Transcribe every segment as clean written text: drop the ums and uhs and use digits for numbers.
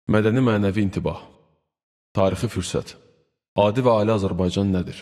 Mədəni-mənəvi intibah, tarixi fürsət, adi və ali Azərbaycan nədir?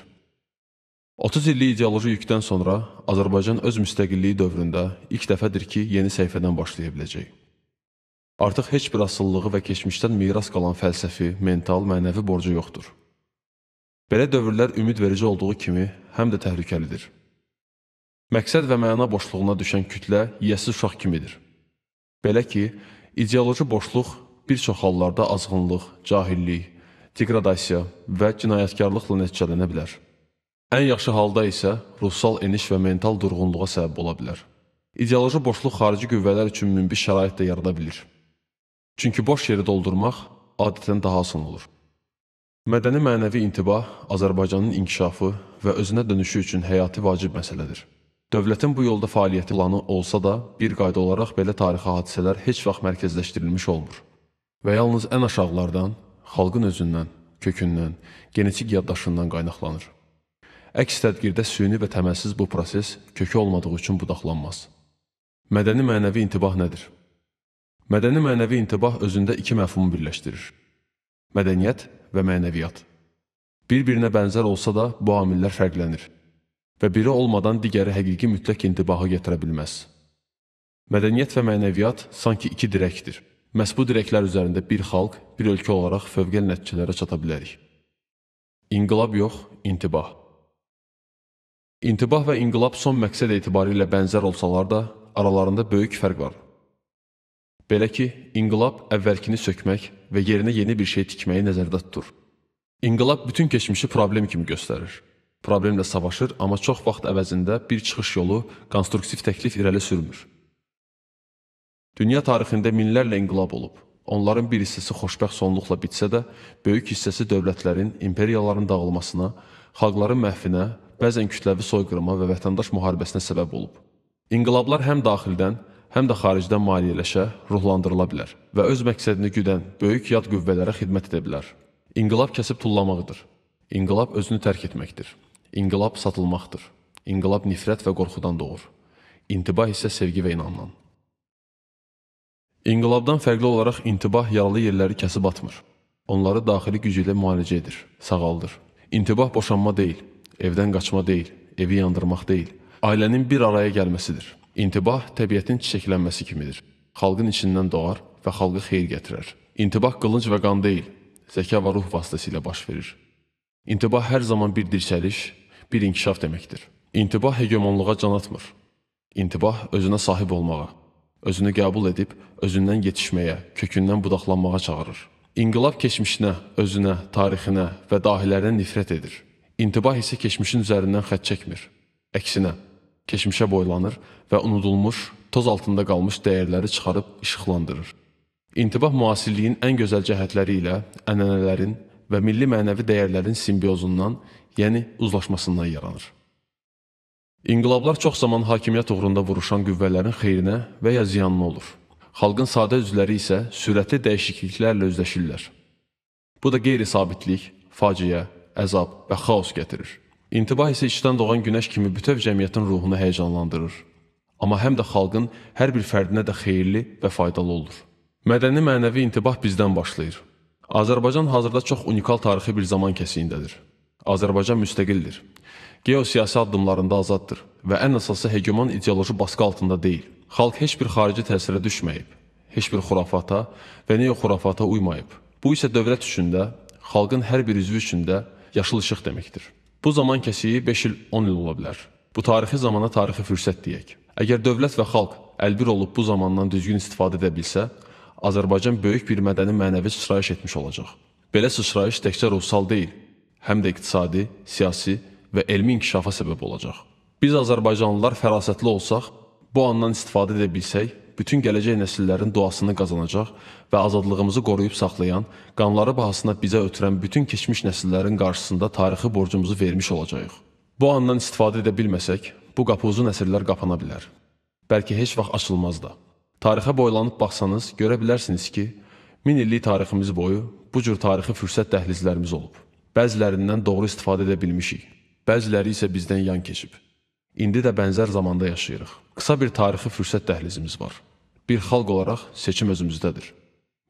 30 illik ideoloji yükdən sonra Azərbaycan öz müstəqilliyi dövründə ilk dəfədir ki, yeni səhifədən başlaya biləcək. Artıq heç bir asılılığı və keçmişdən miras qalan fəlsəfi, mental, mənəvi borcu yoxdur. Belə dövrlər ümid verici olduğu kimi həm də təhlükəlidir. Məqsəd və məna boşluğuna düşən kütlə yiyəsiz uşaq kimidir. Belə ki, ideoloji boşluq bir çox hallarda azğınlıq, cahillik, degradasiya və cinayətkarlıqla nəticələnə bilər. Ən yaxşı halda isə ruhsal eniş və mental durğunluğa səbəb ola bilər. İdeoloji boşluq xarici qüvvələr üçün münbit şərait də yarada bilir. Çünki boş yeri doldurmaq adətən daha asan olur. Mədəni-mənəvi intibah Azərbaycanın inkişafı və özünə dönüşü üçün həyati vacib məsələdir. Dövlətin bu yolda fəaliyyəti planı olsa da, bir qayda olaraq belə tarixi hadisələr heç vaxt mərkəzləşdirilmiş olmur və yalnız ən aşağılardan, xalqın özündən, kökündən, genetik yaddaşından qaynaqlanır. Əks tədbirdə süni və təməlsiz bu proses kökü olmadığı üçün budaqlanmaz. Mədəni-mənəvi intibah nədir? Mədəni-mənəvi intibah özündə iki məfhumu birləşdirir. Mədəniyyət və mənəviyyat. Bir-birinə bənzər olsa da bu amillər fərqlənir və biri olmadan digəri həqiqi mütləq intibahı gətirə bilməz. Mədəniyyət və mənəviyyat sanki iki dirəkdir. Məhz bu dirəklər üzərində bir xalq, bir ölkə olaraq fövqəl nəticələrə çata bilərik. İnqilab yox, intibah. İntibah və inqilab son məqsəd etibarilə bənzər olsalar da, aralarında böyük fərq var. Belə ki, inqilab əvvəlkini sökmək və yerinə yeni bir şey tikməyi nəzərdə tutur. İnqilab bütün keçmişi problem kimi göstərir. Problemlə savaşır, amma çox vaxt əvəzində bir çıxış yolu, konstruktiv təklif irəli sürmür. Dünya tarixində minlərlə inqilab olub. Onların bir hissəsi xoşbəxt sonluqla bitsə də, böyük hissəsi dövlətlərin, imperiyaların dağılmasına, xalqların məhvinə, bəzən kütləvi soyqırıma və vətəndaş müharibəsinə səbəb olub. İnqilablar həm daxildən, həm də xaricdən maliyyələşə, ruhlandırıla bilər və öz məqsədini güdən böyük yad qüvvələrə xidmət edə bilər. İnqilab kəsib tullamaqdır. İnqilab özünü tərk etməkdir. İnqilab satılmaqdır. İnqilab nifrət və qorxudan doğur. İntibah isə sevgi və inandan. İnqilabdan fərqli olaraq intibah yaralı yerləri kəsib atmır. Onları daxili gücü ilə müalicə edir, sağaldır. İntibah boşanma deyil, evdən qaçma deyil, evi yandırmaq deyil, ailənin bir araya gəlməsidir. İntibah təbiətin çiçəklənməsi kimidir. Xalqın içindən doğar və xalqa xeyir gətirər. İntibah qılınc və qan deyil, zəka və ruh vasitəsilə baş verir. İntibah hər zaman bir dirçəliş, bir inkişaf deməkdir. İntibah hegemonluğa can atmır. İntibah özünə sahib olmağa, özünü qəbul edib, özündən yetişməyə, kökündən budaqlanmağa çağırır. İnqilab keçmişinə, özünə, tarixinə və dahilərinə nifrət edir. İntibah isə keçmişin üzərindən xətt çəkmir. Əksinə, keçmişə boylanır və unudulmuş, toz altında qalmış dəyərləri çıxarıb işıqlandırır. İntibah müasirliyin ən gözəl cəhətləri ilə ənənələrin və milli mənəvi dəyərlərin simbiozundan, yəni uzlaşmasından yaranır. İnqilablar çox zaman hakimiyyət uğrunda vuruşan qüvvələrin xeyrinə və ya ziyanına olur. Xalqın sadə üzvləri isə sürətli dəyişikliklərlə üzləşirlər. Bu da qeyri-sabitlik, faciə, əzab və xaos gətirir. İntibah isə içdən doğan günəş kimi bütöv cəmiyyətin ruhunu həyəcanlandırır. Amma həm də xalqın hər bir fərdinə də xeyirli və faydalı olur. Mədəni-mənəvi intibah bizdən başlayır. Azərbaycan hazırda çox unikal tarixi bir zaman kəsiyindədir. Azərbaycan müstəqildir. Geosiyasi addımlarında azaddır və ən əsası hegemon ideoloji baskı altında deyil. Xalq heç bir xarici təsirə düşməyib, heç bir xurafata və neo-xurafata uymayıb. Bu isə dövlət üçün də, xalqın hər bir üzvü üçün də yaşıl işıq deməkdir. Bu zaman kəsiyi 5 il, 10 il ola bilər. Bu tarixi zamana tarixi fürsət deyək. Əgər dövlət və xalq əlbir olub bu zamandan düzgün istifadə edə bilsə, Azərbaycan böyük bir mədəni-mənəvi sıçrayış etmiş olacaq. Belə sıçrayış təkcə ruhsal deyil, həm də iqtisadi, siyasi və elmi inkişafa səbəb olacaq. Biz Azərbaycanlılar fərasətli olsaq, bu andan istifadə edə bilsək, bütün gələcək nəsillərin duasını qazanacaq və azadlığımızı qoruyub saxlayan, qanları bahasına bizə ötürən bütün keçmiş nəsillərin qarşısında tarixi borcumuzu vermiş olacağıq. Bu andan istifadə edə bilməsək, bu qapı uzun əsrlər qapana bilər. Bəlkə heç vaxt açılmaz da. Tarixə boylanıb baxsanız, görə bilərsiniz ki, 1000 illik tariximiz boyu bu cür tarixi fürsət dəhlizlərimiz olub. Bəzilərindən doğru istifadə edə bilmişik, bəziləri isə bizdən yan keçib. İndi də bənzər zamanda yaşayırıq. Qısa bir tarixi fürsət dəhlizimiz var. Bir xalq olaraq seçim özümüzdədir.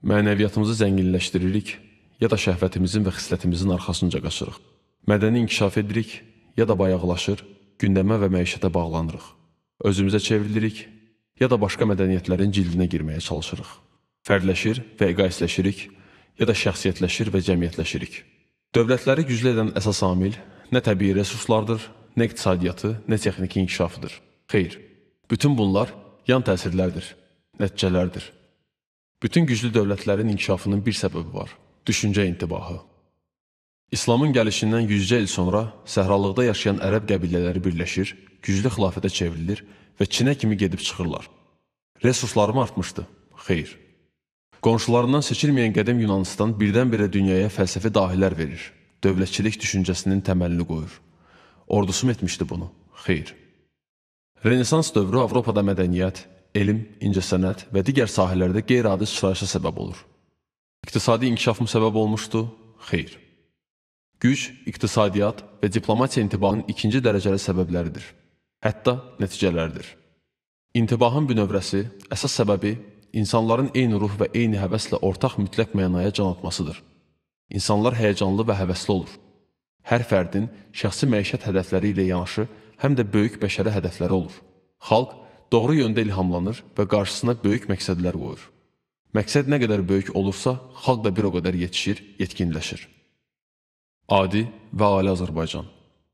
Mənəviyyatımızı zənginləşdiririk, ya da şəhvətimizin və xislətimizin arxasınca qaçırıq. Mədəni inkişaf edirik, ya da bayaqlaşır, gündəmə və məişətə bağlanırıq. Özümüzə çevrilirik, ya da başqa mədəniyyətlərin cildinə girməyə çalışırıq. Fərdləşir və eqoistləşirik, ya da şəxsiyyətləşir və cəmiyyətləşirik. Dövlətləri güclü edən əsas amil nə təbii resurslardır, nə iqtisadiyyatı, nə texniki inkişafıdır. Xeyr, bütün bunlar yan təsirlərdir, nəticələrdir. Bütün güclü dövlətlərin inkişafının bir səbəbi var, düşüncə intibahı. İslamın gəlişindən yüzcə il sonra səhralıqda yaşayan ərəb qəbilələri birləşir, güclü xilafətə çevrilir və Çinə kimi gedib çıxırlar. Resursları mı artmışdı? Xeyr. Qonşularından seçilməyən qədim Yunanistan birdən-birə dünyaya fəlsəfi dahilər verir, dövlətçilik düşüncəsinin təməlini qoyur. Ordusu mu etmişdi bunu? Xeyr. Renesans dövrü Avropada mədəniyyət, elm, incəsənət və digər sahələrdə qeyri-adi sıçrayışa səbəb olur. İqtisadi inkişaf mı səbəb olmuşdu? Xeyr. Güc, iqtisadiyyat və diplomatiya intibahının ikinci dərəcəli səbəbləridir. Hətta nəticələrdir. İntibahın bünövrəsi, əsas səbəbi insanların eyni ruh və eyni həvəslə ortaq mütləq mənaya can atmasıdır. İnsanlar həyəcanlı və həvəsli olur. Hər fərdin şəxsi məişət hədəfləri ilə yanaşı, həm də böyük bəşəri hədəfləri olur. Xalq doğru yöndə ilhamlanır və qarşısına böyük məqsədlər qoyur. Məqsəd nə qədər böyük olursa, xalq da bir o qədər yetişir, yetkinləşir. Adi və ali Azərbaycan.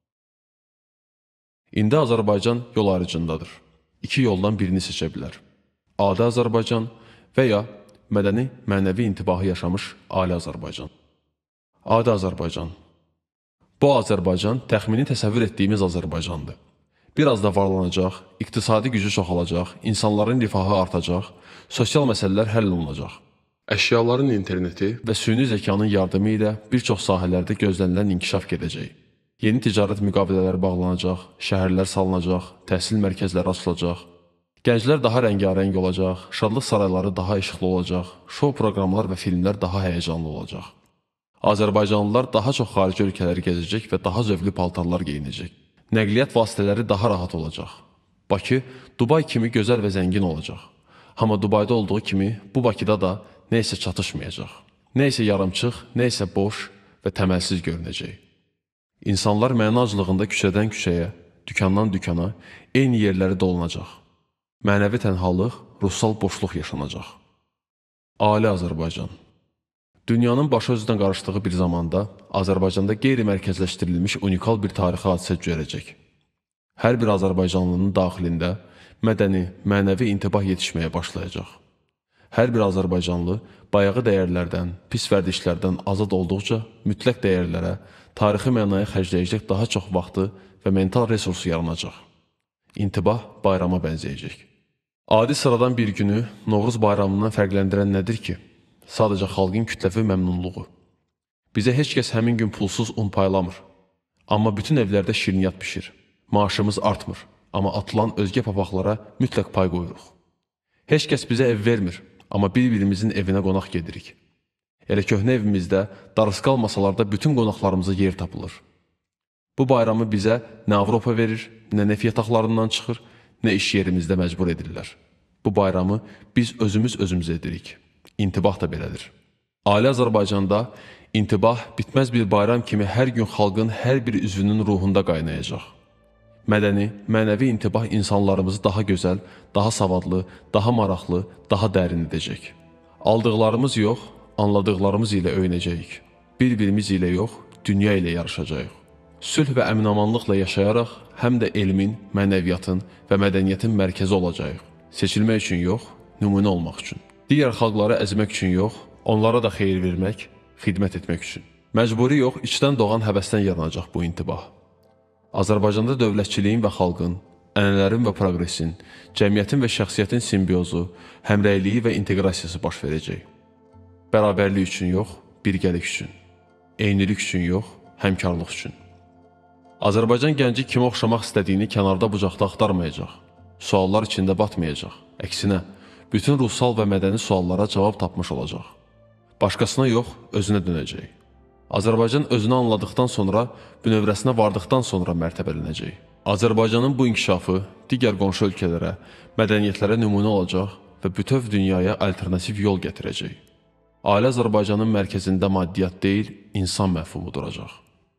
İndi Azərbaycan yol ayrıcındadır. İki yoldan birini seçə bilər. Adi Azərbaycan və ya mədəni, mənəvi intibahı yaşamış ali Azərbaycan. Adi Azərbaycan. Bu Azərbaycan təxmini təsəvvür etdiyimiz Azərbaycandır. Biraz da varlanacaq, iqtisadi gücü çoxalacaq, insanların rifahı artacaq, sosial məsələlər həll olunacaq. Əşyaların interneti və süni zəkanın yardımı ilə bir çox sahələrdə gözlənilən inkişaf gedəcək. Yeni ticarət müqavilələri bağlanacaq, şəhərlər salınacaq, təhsil mərkəzləri açılacaq. Gənclər daha rəngarəng olacaq, şadlıq sarayları daha işıqlı olacaq, şou proqramlar və filmlər daha həyəcanlı olacaq. Azərbaycanlılar daha çox xarici ölkələri gəzəcək və daha zövqlü paltarlar geyinəcək. Nəqliyyat vasitələri daha rahat olacaq. Bakı, Dubay kimi gözəl və zəngin olacaq. Amma Dubayda olduğu kimi bu Bakıda da nə isə çatışmayacaq. Nə isə yarımçıq, nə isə boş və təməlsiz görünəcək. İnsanlar mənacılığında küçədən küçəyə, dükandan dükana, eyni yerləri dolanacaq. Mənəvi tənhalıq, ruhsal boşluq yaşanacaq. Ali Azərbaycan. Dünyanın başı özündən qarışdığı bir zamanda Azərbaycanda qeyri-mərkəzləşdirilmiş unikal bir tarixi hadisə cürəcək. Hər bir Azərbaycanlının daxilində mədəni, mənəvi intibah yetişməyə başlayacaq. Hər bir Azərbaycanlı bayağı dəyərlərdən, pis vərdişlərdən azad olduqca mütləq dəyərlərə, tarixi mənaya xərcləyəcək daha çox vaxtı və mental resursu yaranacaq. İntibah bayrama bənzəyəcək. Adi sıradan bir günü Novruz bayramından fərqləndirən nədir ki? Sadəcə xalqın kütləvi məmnunluğu. Bizə heç kəs həmin gün pulsuz un paylamır. Amma bütün evlərdə şirniyyat pişir. Maaşımız artmır. Amma atılan özgə papaqlara mütləq pay qoyuruq. Heç kəs bizə ev vermir. Amma bir-birimizin evinə qonaq gedirik. Elə köhnə evimizdə, darısqal masalarda bütün qonaqlarımıza yer tapılır. Bu bayramı bizə nə Avropa verir, nə neft yataqlarından çıxır, nə iş yerimizdə məcbur edirlər. Bu bayramı biz özümüz edirik. İntibah da belədir. Ali Azərbaycanda intibah bitməz bir bayram kimi hər gün xalqın hər bir üzvünün ruhunda qaynayacaq. Mədəni, mənəvi intibah insanlarımızı daha gözəl, daha savadlı, daha maraqlı, daha dərin edəcək. Aldıqlarımız yox, anladıqlarımız ilə öyünəcəyik. Bir-birimiz ilə yox, dünya ilə yarışacağıq. Sülh və əminamanlıqla yaşayaraq həm də elmin, mənəviyyatın və mədəniyyətin mərkəzi olacağıq. Seçilmək üçün yox, nümunə olmaq üçün. Digər xalqları əzmək üçün yox, onlara da xeyir vermək, xidmət etmək üçün. Məcburi yox, içdən doğan həvəsdən yaranacaq bu intibah. Azərbaycanda dövlətçiliyin və xalqın, ənənələrin və proqresin, cəmiyyətin və şəxsiyyətin simbiozu, həmrəyliyi və inteqrasiyası baş verəcək. Bərabərlik üçün yox, birgəlik üçün. Eynilik üçün yox, həmkarlıq üçün. Azərbaycan gənci kimə oxşamaq istədiyini kənarda bucaqda axtarmayacaq. Suallar içində batmayacaq. Əksinə, bütün ruhsal və mədəni suallara cavab tapmış olacaq. Başqasına yox, özünə dönəcək. Azərbaycan özünü anladıqdan sonra, bünövrəsinə vardıqdan sonra mərtəbələnəcək. Azərbaycanın bu inkişafı digər qonşu ölkələrə, mədəniyyətlərə nümunə olacaq və bütöv dünyaya alternativ yol gətirəcək. Ailə Azərbaycanın mərkəzində maddiyyat deyil, insan məfhumu duracaq.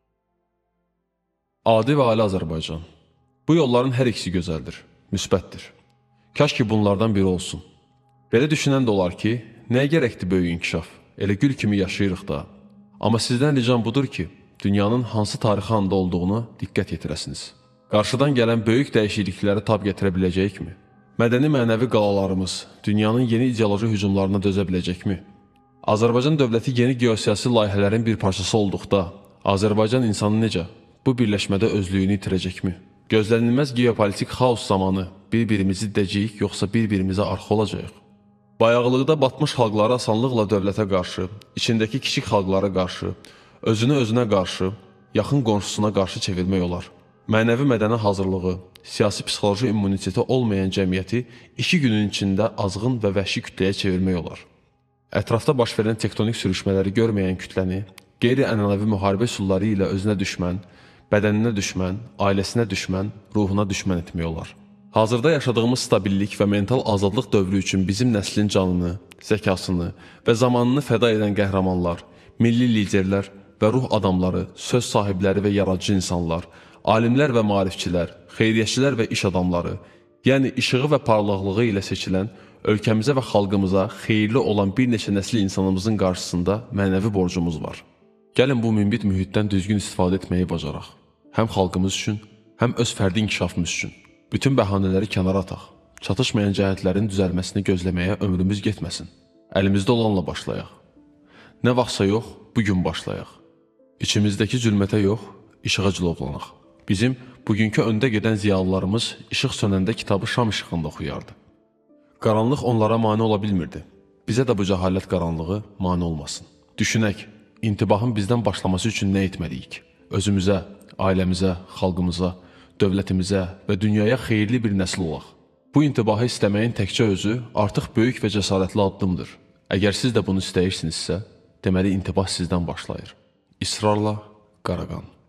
Adi və ailə Azərbaycan. Bu yolların hər ikisi gözəldir, müsbətdir. Kaş ki bunlardan biri olsun. Belə düşünən də olar ki, nəyə gərəkdir böyük inkişaf? Elə gül kimi yaşayırıq da. Amma sizdən ricam budur ki, dünyanın hansı tarixi anda olduğunu diqqət yetirəsiniz. Qarşıdan gələn böyük dəyişiklikləri tab gətirə biləcəkmi? Mədəni mənəvi qalalarımız dünyanın yeni ideoloji hücumlarına dözə biləcəkmi? Azərbaycan dövləti yeni geosiyasi layihələrin bir parçası olduqda, Azərbaycan insanı necə bu birləşmədə özlüyünü itirəcəkmi? Gözlənilməz geopolitik xaos zamanı bir-birimizi dəcəyik, yoxsa bir-birimizə arxa olacaq? Bayaqlıqda batmış xalqları asanlıqla dövlətə qarşı, içindəki kiçik xalqlara qarşı, özünə qarşı, yaxın qonşusuna qarşı çevirmək olar. Mənəvi mədəni hazırlığı, siyasi-psixoloji immuniteti olmayan cəmiyyəti 2 günün içində azğın və vəhşi kütləyə çevirmək olar. Ətrafda baş verən tektonik sürüşmələri görməyən kütləni, qeyri-ənənəvi müharibə üsulları ilə özünə düşmən, bədəninə düşmən, ailəsinə düşmən, ruhuna düşmən etmək olar. Hazırda yaşadığımız stabillik və mental azadlıq dövrü üçün bizim nəslin canını, zəkasını və zamanını fəda edən qəhrəmanlar, milli liderlər və ruh adamları, söz sahibləri və yaradıcı insanlar, alimlər və maarifçilər, xeyriyyəçilər və iş adamları, yəni işığı və parlaqlığı ilə seçilən, ölkəmizə və xalqımıza xeyirli olan bir neçə nəsli insanımızın qarşısında mənəvi borcumuz var. Gəlin bu münbit mühitdən düzgün istifadə etməyi bacaraq. Həm xalqımız üçün, həm öz fərdi inkişafımız üçün. Bütün bəhanələri kənara ataq. Çatışmayan cəhətlərin düzəlməsini gözləməyə ömrümüz getməsin. Əlimizdə olanla başlayaq. Nə vaxtsa yox, bugün başlayaq. İçimizdəki zülmətə yox, işığa cilovlanaq. Bizim bugünkü öndə gedən ziyalılarımız işıq sönəndə kitabı şam işığında oxuyardı. Qaranlıq onlara mane ola bilmirdi. Bizə də bu cəhalət qaranlığı mane olmasın. Düşünək, intibahın bizdən başlaması üçün nə etməliyik? Özümüzə, ailəmizə, xalqımıza, dövlətimizə və dünyaya xeyirli bir nəsil olaq. Bu intibahı istəməyin təkcə özü artıq böyük və cəsarətli addımdır. Əgər siz də bunu istəyirsinizsə, deməli intibah sizdən başlayır. İsrarla Qaraqan.